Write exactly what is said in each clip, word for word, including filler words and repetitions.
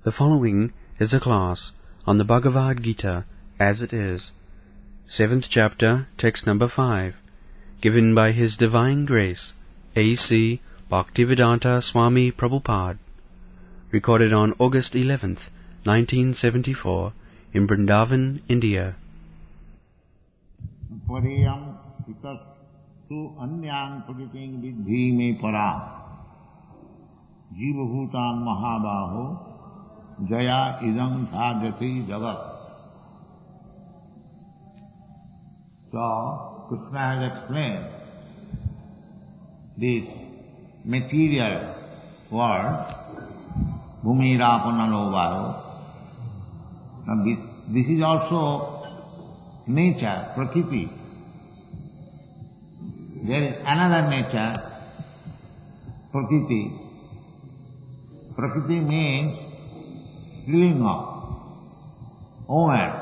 The following is a class on the Bhagavad Gita as it is, seventh chapter, text number five, given by His Divine Grace, A C Bhaktivedanta Swami Prabhupada, recorded on August eleventh, nineteen seventy-four, in Vrindavan, India. Pariyam itas tu anyang prakiting vidhi me para jiva bhutang mahabaho jaya idam sadhati jagat. So, Krishna has explained this material world, bhumirapanalovaro. Now this, this is also nature, prakriti. There is another nature, prakriti. Prakriti means Strilinga, woman.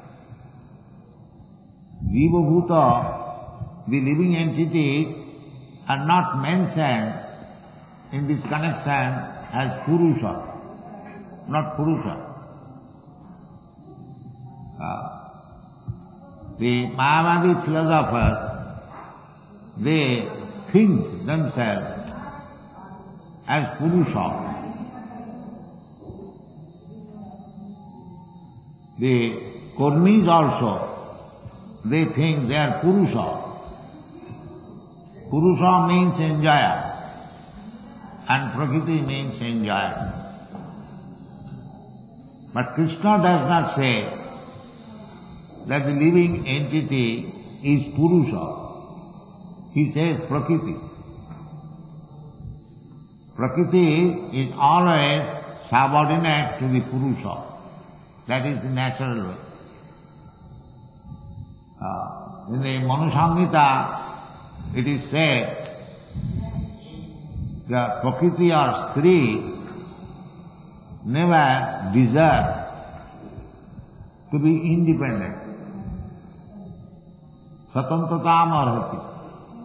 Jiva Bhuta, the living entity, are not mentioned in this connection as Purusha, not Purusha. Uh, the Mayavadi philosophers, they think themselves as Purusha. The Kurmis also, they think they are Purusha. Purusha means enjoyer, and Prakriti means enjoyer. But Krishna does not say that the living entity is Purusha. He says Prakriti. Prakriti is always subordinate to the Purusha. That is the natural way. Uh, in the Manu Samhita, it is said that Prakriti or Stri never deserve to be independent. Satantatam arhati.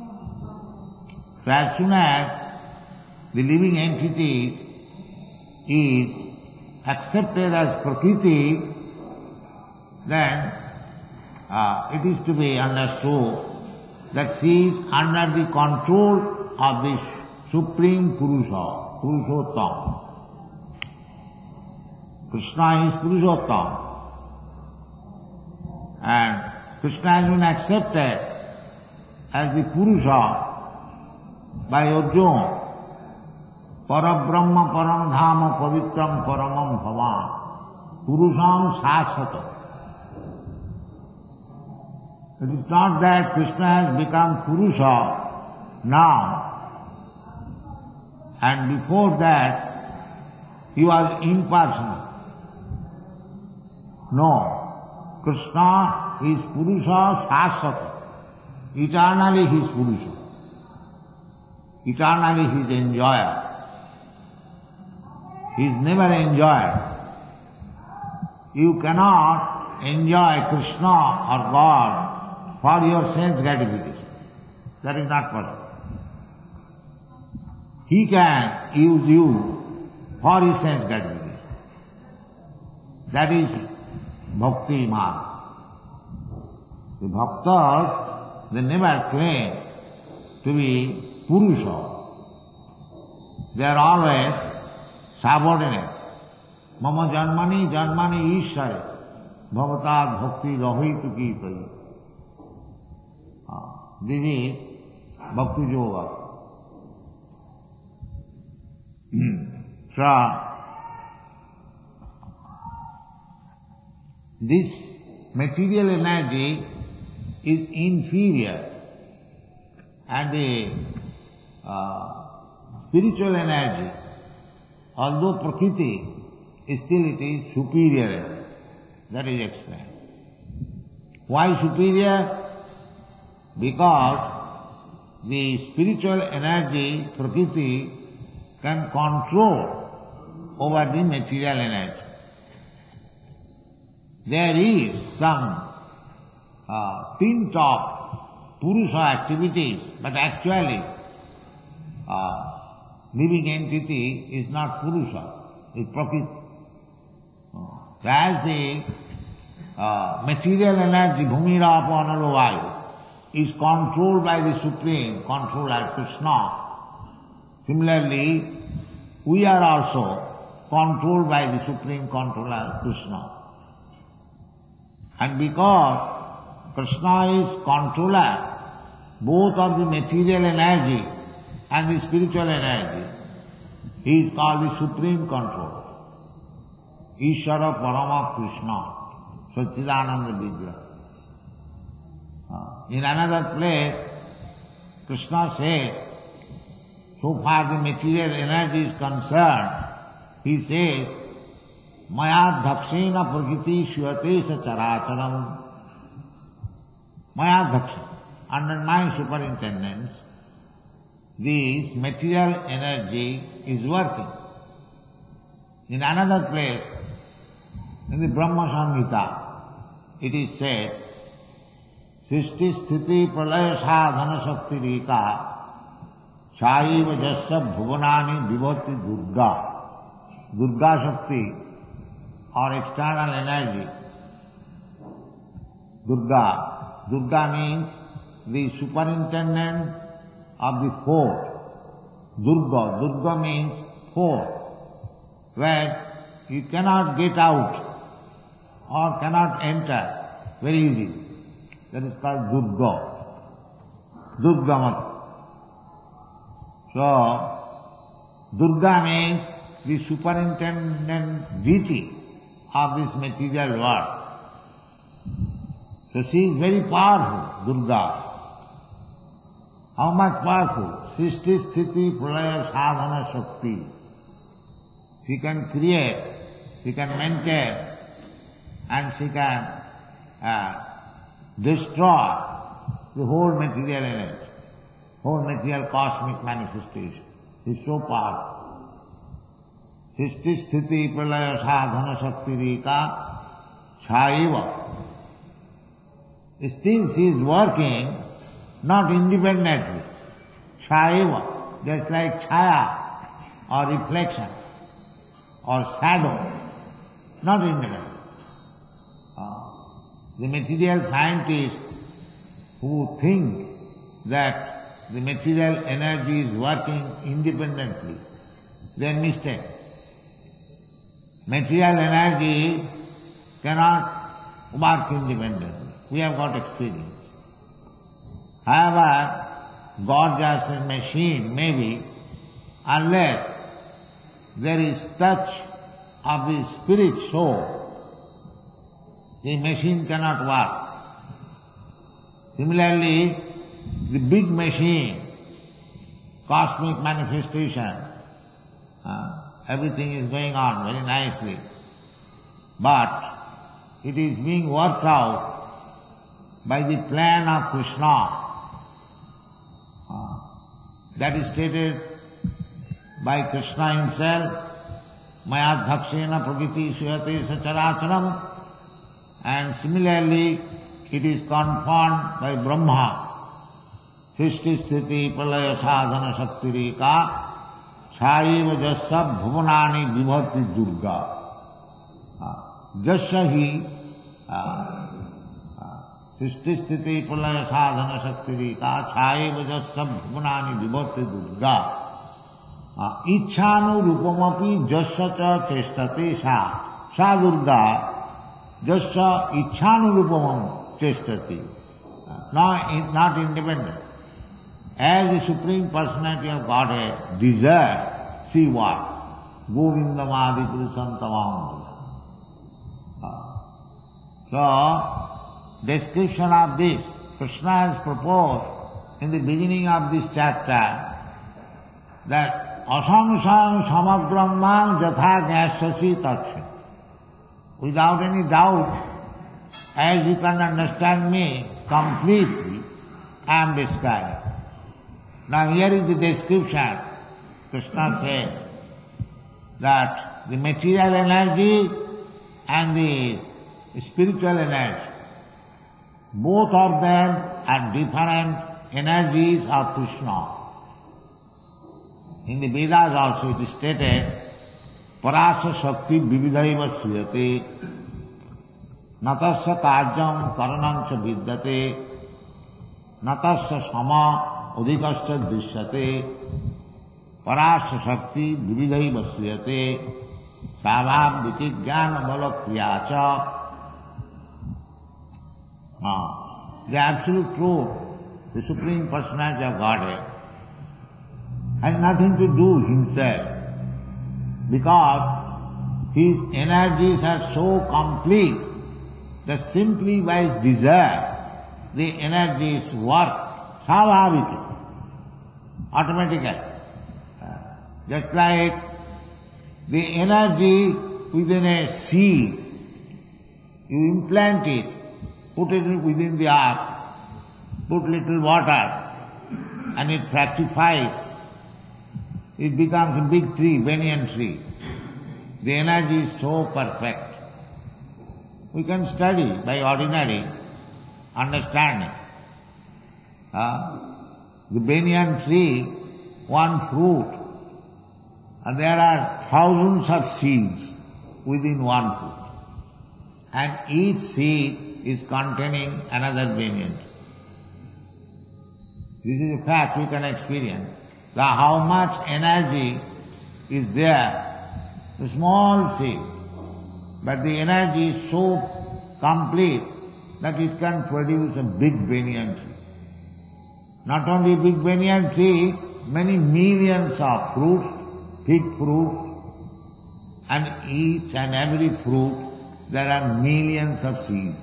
So as soon as the living entity is accepted as Prakriti, then uh, it is to be understood that she is under the control of this Supreme Purusha, Purushottam. Krishna is Purushottam. And Krishna has been accepted as the Purusha by Arjuna. Parabrahma paramdhama pavitram paramam bhavan Purusham sasata. It is not that Krishna has become Purusha now, and before that he was impersonal. No, Krishna is Purusha sasata. Eternally he is Purusha. Eternally he is enjoyer. He is never enjoyed. You cannot enjoy Krishna or God for your sense gratification. That is not possible. He can use you for his sense gratification. That is bhakti marg. The bhaktas, they never claim to be Purusha. They are always subordinate. Mama janmani janmani ishare bhavatad bhakti rahitu ki pai. This is bhakti yoga. So, this material energy is inferior, and the uh, spiritual energy, although Prakriti, still it is superior. That is explained. Why superior? Because the spiritual energy, Prakriti, can control over the material energy. There is some uh, tint of Purusha activities, but actually uh, living entity is not Purusha, is Prakriti. Whereas the uh, material energy, Bhumira Apanalovayu, is controlled by the Supreme Controller, Krishna. Similarly, we are also controlled by the Supreme Controller, Krishna. And because Krishna is controller both of the material energy and the spiritual energy, he is called the Supreme Controller. Ishvara Parama Krishna, Satchidananda Vigraha. In another place, Krishna says, so far the material energy is concerned, he says, Maya dhakshena prakriti shvate sa characharam. Maya dhakshena, under my superintendence, this material energy is working. In another place, in the Brahma Samhita, it is said, Srishti sthiti pralaya sadhana shakti rika Shaiva jasya bhuvanani vibhati Durga. Durga Shakti, or external energy. Durga. Durga means the superintendent of the fort. Durga. Durga means fort, where you cannot get out or cannot enter very easily. That is called Durga. Durga Mata. So, Durga means the superintendent deity of this material world. So she is very powerful, Durga. How much powerful? Srishti Sthiti Pralaya Sadhana Shakti. She can create, she can maintain, and she can uh, destroy the whole material energy, whole material cosmic manifestation. She is so powerful. Srishti Sthiti Pralaya Sadhana Shakti Rika Chaiva. Still she is working not independently. Chaiva, just like chaya or reflection or shadow, not independent. Uh, the material scientists who think that the material energy is working independently, they are mistaken. Material energy cannot work independently. We have got experience. However, gorgeous machine may be, unless there is touch of the spirit soul, the machine cannot work. Similarly, the big machine, cosmic manifestation, uh, everything is going on very nicely, but it is being worked out by the plan of Krishna. Uh, that is stated by Krishna himself, Maya dhakshena prakriti suyate sacharacharam, and similarly it is confirmed by Brahma, Srishti sthiti pralaya sadhana shakti rika chaiva jasya bhuvanani vibhati Durga. Uh, jasya hi Srishti sthiti pralaya sadhana shakti rika chaiva jasya bhuvanani vibhati Durga. Ichhanu rupamapi jasya cha chestate sa. Sa Durga jasya ichhanu rupamam chestate. Not, not independent. As the Supreme Personality of Godhead desires, see what? Govindamadi Purusantamam. So, description of this, Krishna has proposed in the beginning of this chapter that asamsam samagrambam jatha jnasasi tatsya. Without any doubt, as you can understand me completely, I am describing. Now here is the description. Krishna said that the material energy and the spiritual energy, both of them are different energies of Krishna. In the Vedas also it is stated parasya shakti vividhaiva sriyate, natasya karjam karanam cha vidyate, natasya sama udikasya drishyate, parasya shakti vividhaiva sriyate, sabhav viti jnana bala kriyacha. Now, the absolute truth, the Supreme Personality of Godhead, has nothing to do himself, because his energies are so complete that simply by his desire, the energies work savhaviti, automatically. Just like the energy within a seed, you implant it, put it within the earth, put little water, and it fructifies. It becomes a big tree, banyan tree. The energy is so perfect. We can study by ordinary understanding. Uh, the banyan tree, one fruit, and there are thousands of seeds within one fruit. And each seed is containing another banyan tree. This is a fact we can experience. The how much energy is there, the small seed, but the energy is so complete that it can produce a big banyan tree. Not only big banyan tree, many millions of fruits, big fruit, and each and every fruit there are millions of seeds.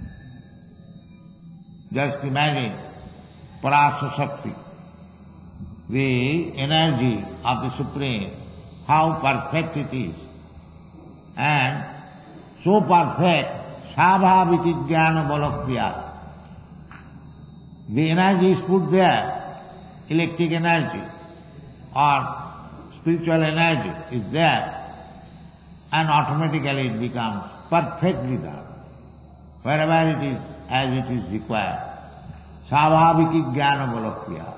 Just imagine Parasya Shakti, the energy of the Supreme, how perfect it is. And so perfect, sabhaviti jnana balakriya. The energy is put there, electric energy or spiritual energy is there, and automatically it becomes perfectly done, wherever it is as it is required. Sabhaviti jnana balakriya.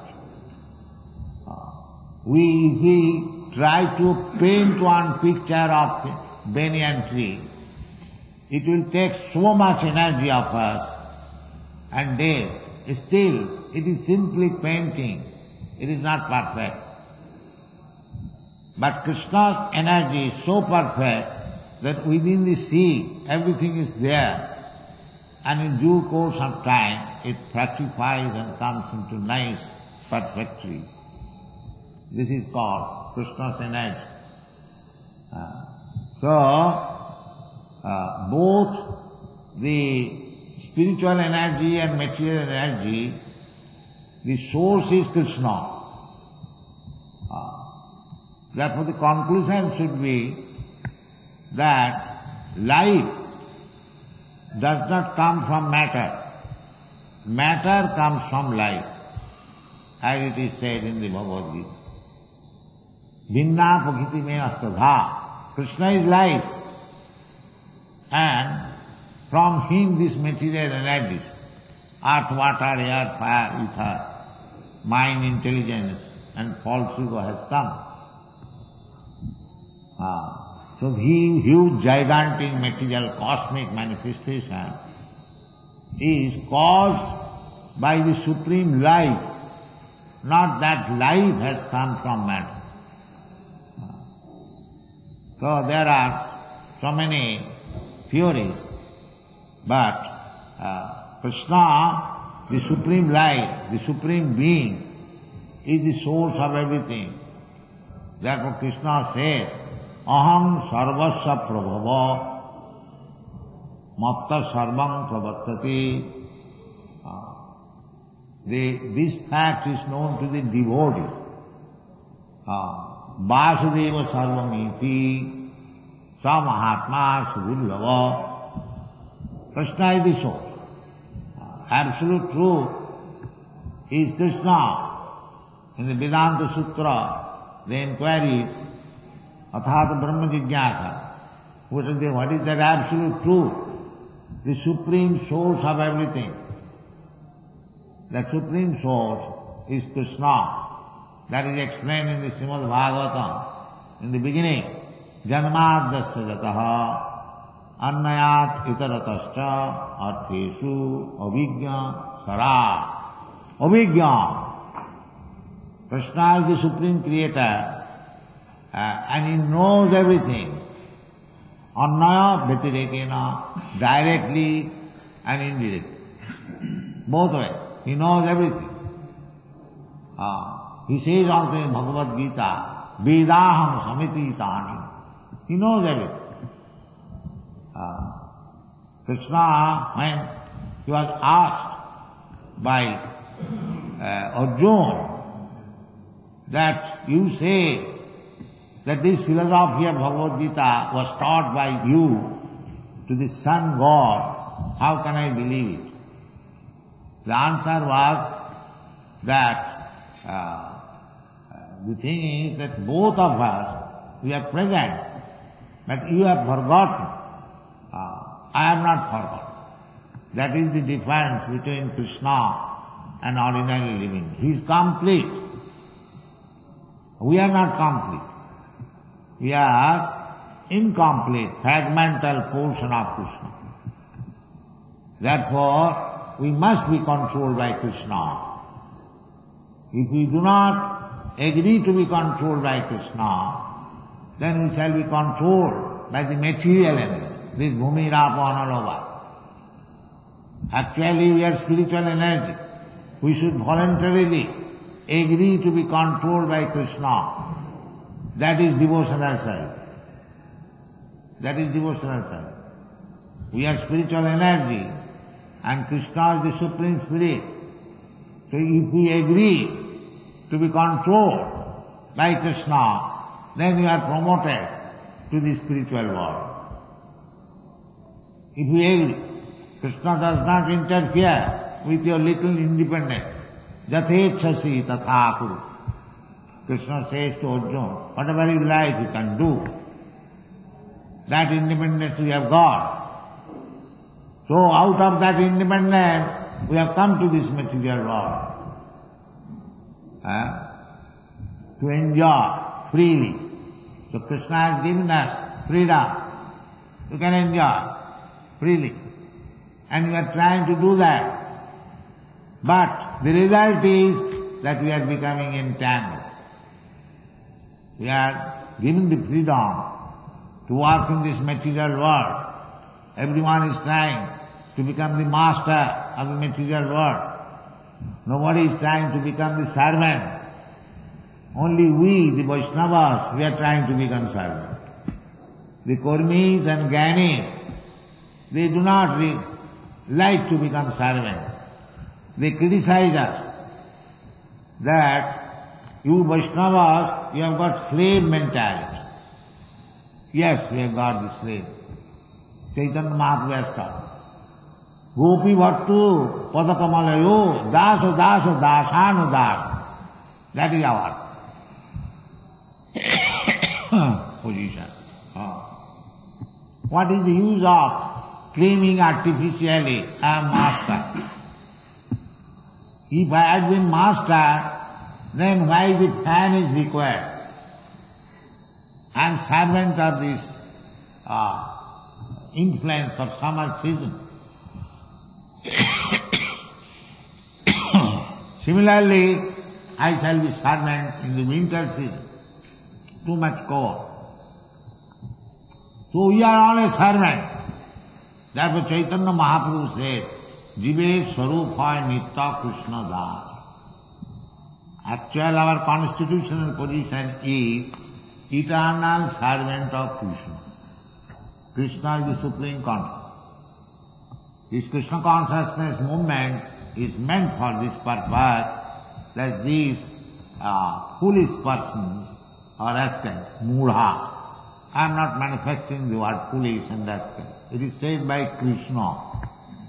We, we try to paint one picture of banyan tree, it will take so much energy of us, and then still it is simply painting, it is not perfect. But Krishna's energy is so perfect that within the sea everything is there, and in due course of time it fructifies and comes into nice, perfect tree. This is called Krishna's energy. Uh, so, uh, both the spiritual energy and material energy, the source is Krishna. Uh, therefore the conclusion should be that life does not come from matter. Matter comes from life, as it is said in the Bhagavad Gita. Vinna pakiti me astadha. Krishna is life, and from him this material energies, earth, water, air, fire, ether, mind, intelligence, and false ego has come. Ah, so the huge, gigantic material cosmic manifestation is caused by the supreme life, not that life has come from matter. So there are so many theories, but uh, Krishna, the supreme life, the supreme being, is the source of everything. Therefore Krishna says, Aham sarvasya prabhava matta sarvam pravattati. Uh, the, this fact is known to the devotee. Uh, Vasudeva sarvamiti sa mahatma sudurlava. Krishna is the source. Absolute truth is Krishna. In the Vedanta Sutra, the inquiries, Athata Brahma Jigyasa, what is that absolute truth? The supreme source of everything. The supreme source is Krishna. That is explained in the Srimad Bhagavatam in the beginning. janmadasya jataha annayat itaratascha artheshu avijñā sara. Avijñā. Krishna is the Supreme Creator, uh, and He knows everything. Annaya vyatirekena, directly and indirectly. Both ways. He knows everything. Uh, he says also in Bhagavad Gita, Vedaham samiti tani. He knows everything. Uh, Krishna, when he was asked by uh, Arjuna that you say that this philosophy of Bhagavad Gita was taught by you to the sun god, how can I believe it? The answer was that uh, the thing is that both of us, we are present, but you have forgotten. Uh, I have not forgotten. That is the difference between Krishna and ordinary living. He is complete. We are not complete. We are incomplete, fragmental portion of Krishna. Therefore, we must be controlled by Krishna. If we do not agree to be controlled by Krishna, then we shall be controlled by the material energy, this bhumi, rapo, analova. Actually, we are spiritual energy. We should voluntarily agree to be controlled by Krishna. That is devotional service. That is devotional service. We are spiritual energy, and Krishna is the Supreme Spirit. So if we agree to be controlled by Krishna, then we are promoted to the spiritual world. If we agree, Krishna does not interfere with your little independence. Jathechasi tatha kuru. Krishna says to Arjuna, whatever you like you can do. That independence we have got. So out of that independence, we have come to this material world. Uh, to enjoy freely. So Krishna has given us freedom. You can enjoy freely. And we are trying to do that. But the result is that we are becoming entangled. We are given the freedom to work in this material world. Everyone is trying to become the master of the material world. Nobody is trying to become the servant. Only we, the Vaishnavas, we are trying to become servants. The Kurmis and Gyanis, they do not re- like to become servants. They criticize us that you Vaishnavas, you have got slave mentality. Yes, we have got the slave. Chaitanya Mahaprabhu has taught. Gopi Bhattu Padakamalayo Daso Daso Dasano Das. That is our position. What is the use of claiming artificially I am master? If I had been master, then why the fan is required? I am servant of this uh, influence of summer season. Similarly, I shall be servant in the winter season. Too much cold. So we are all a servant. Therefore Chaitanya Mahaprabhu said, Jive Swarupa Nitya Krishna Das. Actual our constitutional position is eternal servant of Krishna. Krishna is the Supreme Consciousness. This Krishna consciousness movement is meant for this purpose, that these uh, foolish persons or rascals, mudha. I am not manufacturing the word foolish and rascal. It is said by Krishna.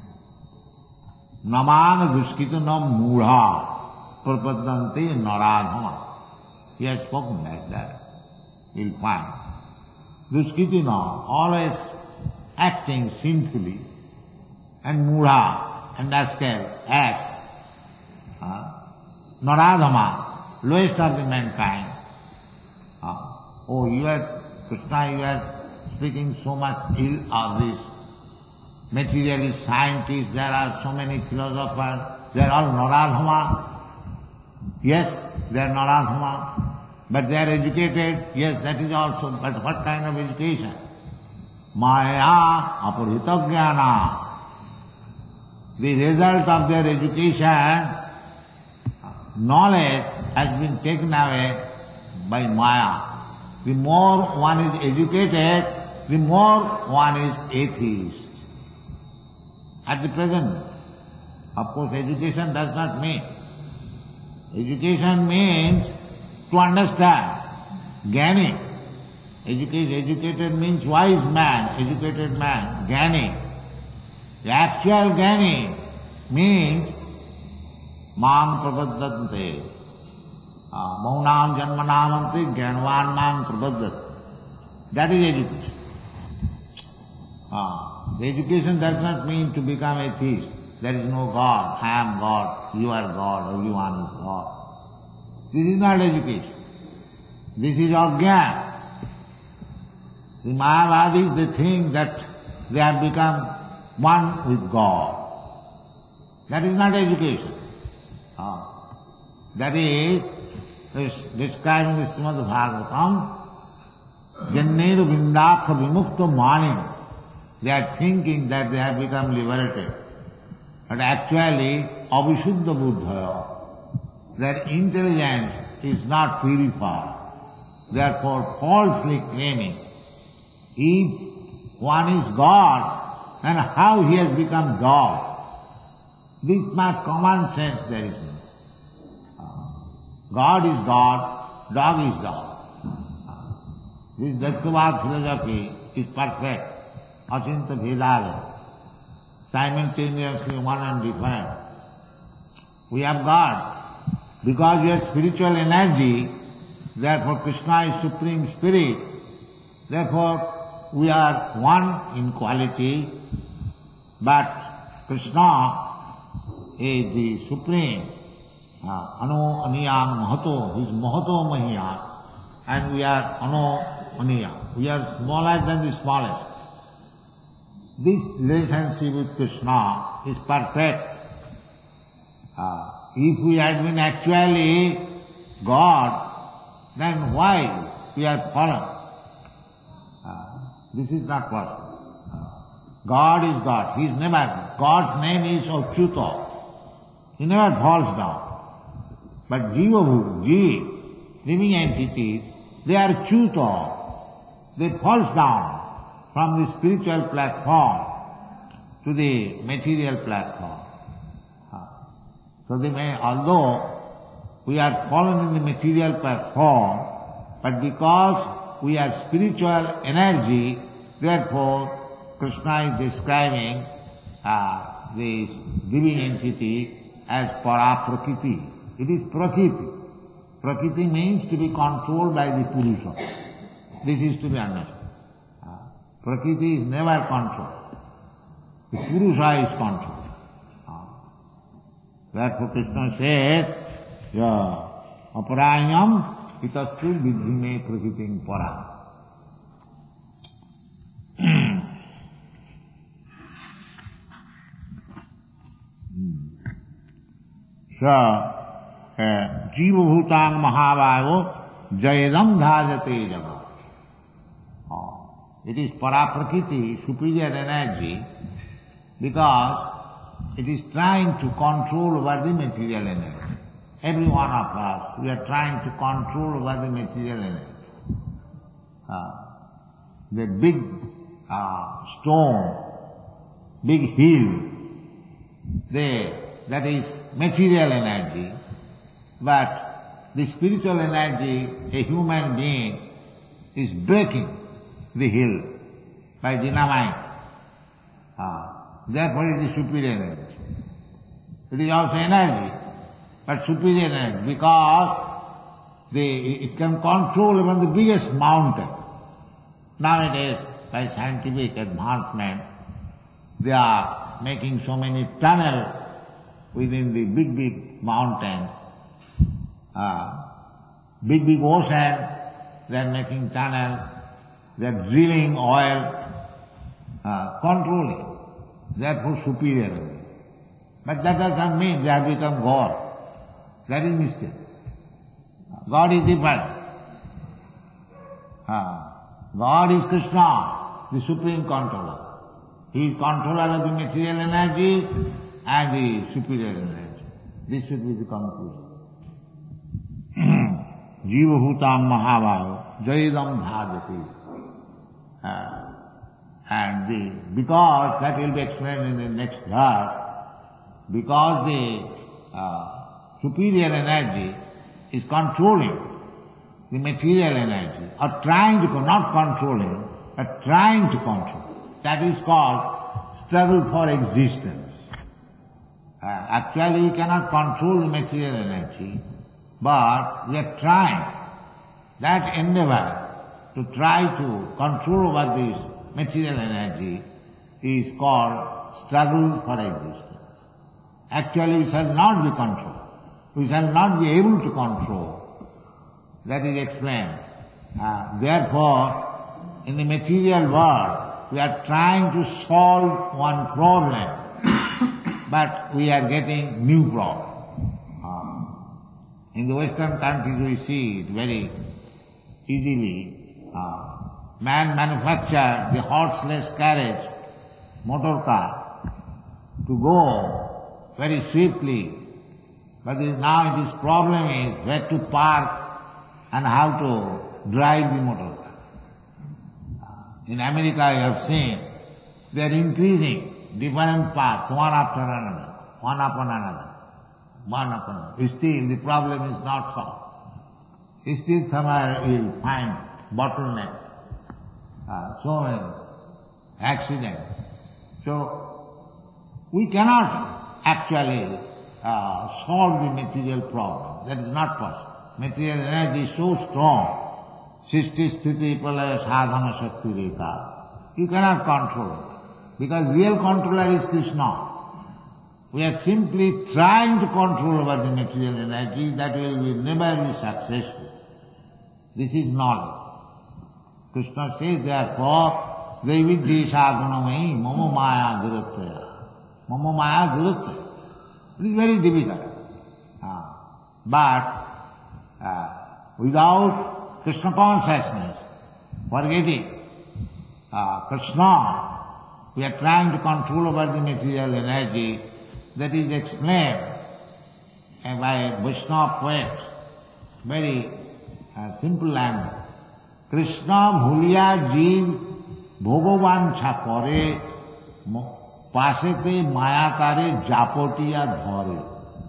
Namang duskita nam mudha prapadante naradhama. He has spoken like that. You'll find. Duskiti nam, always acting sinfully. And mudha and rascal, ass. Uh, naradhama, lowest of the mankind. Uh, oh, you are Krishna, you are speaking so much ill of this materialist scientists, there are so many philosophers, they are all Naradhama. Yes, they are Naradhama, but they are educated. Yes, that is also, but what kind of education? Maya aparita jnana. The result of their education, knowledge has been taken away by Maya. The more one is educated, the more one is atheist. At the present, of course, education does not mean. Education means to understand. Jnani. Educated, educated means wise man, educated man, Jnani. The actual Jnani means Mam Prabhaddante. Maunam Janmanamante Jnanvan Mam Prabhaddate. That is education. Ah, the education does not mean to become atheist. There is no God, I am God, you are God, everyone is God. This is not education. This is Ajnana. The Mayavadis, they think that they have become one with God. That is not education. Ah. That is, is describing the Srimad Bhagavatam, Janneru Vindakha Vimukta Manim. They are thinking that they have become liberated. But actually, Abhishuddha Buddhaya, their intelligence is not purified. Therefore, falsely claiming, if one is God, then how he has become God? This much common sense there is no. God is God, dog is dog. This Daitavad philosophy is perfect. Achinta Bhedale, simultaneously one and different. We have God. Because we have spiritual energy, therefore Krishna is Supreme Spirit. Therefore we are one in quality, but Krishna is the Supreme. Ano Aniyam Mahato, he is Mahato Mahiyam, and we are Ano Aniyam. We are smaller than the smallest. This relationship with Krishna is perfect. Uh, if we had been actually God, then why we are fallen? Uh, this is not possible. Uh, God is God. He is never, God's name is Achyuta. He never falls down. But Jiva Bhu, Jiva, living entities, they are Achyuta. They falls down from the spiritual platform to the material platform. So they may, although we are fallen in the material platform, but because we are spiritual energy, therefore Krishna is describing uh, the living entity as Para-Prakriti. It is Prakriti. Prakriti means to be controlled by the Purusha. This is to be understood. Prakriti is never controlled. The Purusha is controlled. Therefore Krishna says, Aparayam itastu vidhime prakritim para. So, Jiva Bhutang Mahavāyo Jayadam Dhājate Jagat. It is Para-Prakriti, superior energy, because it is trying to control over the material energy. Every one of us, we are trying to control over the material energy. Uh, the big uh, stone, big hill, they, that is material energy, but the spiritual energy, a human being, is breaking the hill by dynamite. Ah, therefore it is superior energy. It is also energy, but superior energy, because the, it can control even the biggest mountain. Nowadays, by scientific advancement, they are making so many tunnels within the big, big mountains. Uh, big, big ocean, they are making tunnels. they are drilling oil, uh, controlling, therefore superior energy. But that does not mean they have become God. That is mistake. God is different. Uh, God is Krishna, the supreme controller. He is controller of the material energy and the superior energy. This should be the conclusion. Jiva Bhutam Mahabhava Jayadam Dhajati. And the, because, that will be explained in the next verse, because the uh, superior energy is controlling the material energy, or trying to, not controlling, but trying to control. That is called struggle for existence. Uh, actually, we cannot control the material energy, but we are trying. That endeavor to try to control over this material energy is called struggle for existence. Actually, we shall not be controlled. We shall not be able to control. That is explained. Uh, therefore, in the material world, we are trying to solve one problem, but we are getting new problems. Uh, in the Western countries, we see it very easily. Uh, man manufactured the horseless carriage, motor car, to go very swiftly. But now this problem is where to park and how to drive the motor car. In America I have seen, they are increasing different paths, one after another, one upon another, one upon another. Still the problem is not solved. Still somewhere you will find bottleneck, uh, so many accidents. So we cannot actually uh, solve the material problem. That is not possible. Material energy is so strong. Sisti sthiti pralaya sadhana shakti rekha. You cannot control it. Because real controller is Krishna. We are simply trying to control over the material energy, that will be never be successful. This is knowledge. Krishna says therefore, Devidesha gunamai mama maya gurutvaya. Mama maya gurutvaya. It is very difficult. Uh, but uh, without Krishna consciousness, forgetting uh, Krishna, we are trying to control over the material energy. That is explained by Vaishnava poets, very uh, simple language. Krishna bhuliya jeev bhogavancha kare pasete mayatare japotiya dhare.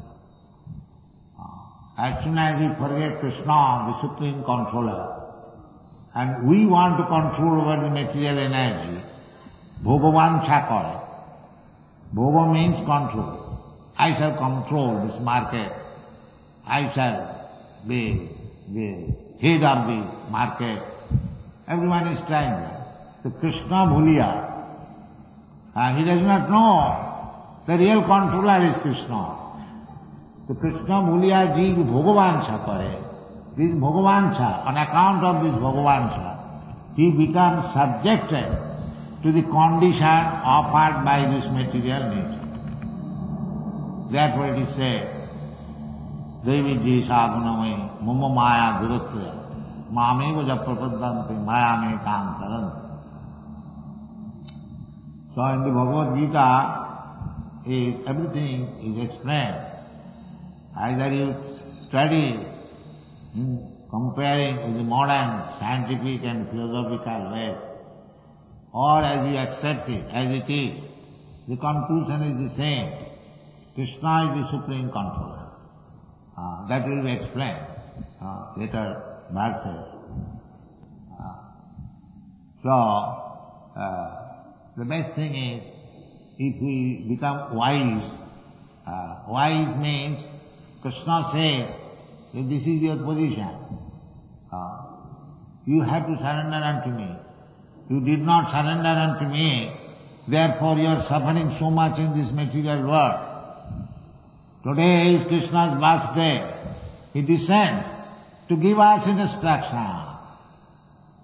As soon as we forget Krishna, the supreme controller, and we want to control over the material energy, bhogavancha kare. Bhoga means control. I shall control this market. I shall be the head of the market. Everyone is trying that. So Krishna bhuliya. Uh, he does not know the real controller is Krishna. So Krishna bhuliya jeev bhogavancha kare. This bhogavancha, on account of this bhogavancha, he becomes subjected to the condition offered by this material nature. Therefore it is said, Devi Sagunamai Mama Maya Gurutvaya Mameva Japrapadanti Maya Me Kam Taranti. So in the Bhagavad Gita, is, everything is explained. Either you study in comparing with the modern scientific and philosophical way, or as you accept it as it is, the conclusion is the same. Krishna is the supreme controller. Uh, that will be explained uh, later verses. Uh, so, uh, the best thing is, if we become wise, uh, wise means, Krishna says, that this is your position. Uh, you have to surrender unto me. You did not surrender unto me, therefore you are suffering so much in this material world. Today is Krishna's birthday. He descends to give us instruction.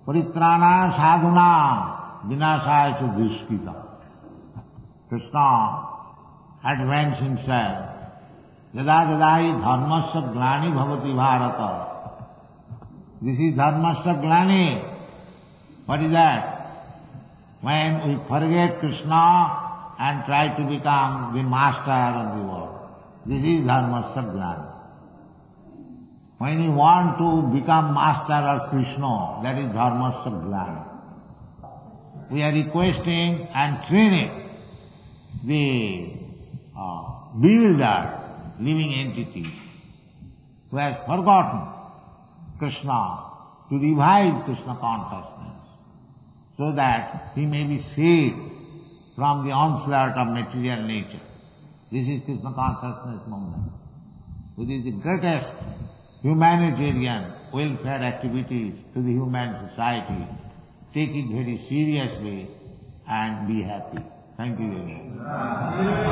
Paritrana sadhuna vinasaya cha duskita. Krishna advanced himself. Yada jadai dharmasya glani bhavati bharata. This is dharmasya glani. What is that? When we forget Krishna and try to become the master of the world. This is dharmasya glani. When you want to become master of Krishna, that is dharmasya glani. We are requesting and training the uh, bewildered living entity who has forgotten Krishna to revive Krishna consciousness so that he may be saved from the onslaught of material nature. This is Krishna consciousness movement. It is the greatest humanitarian welfare activities to the human society. Take it very seriously and be happy. Thank you very much.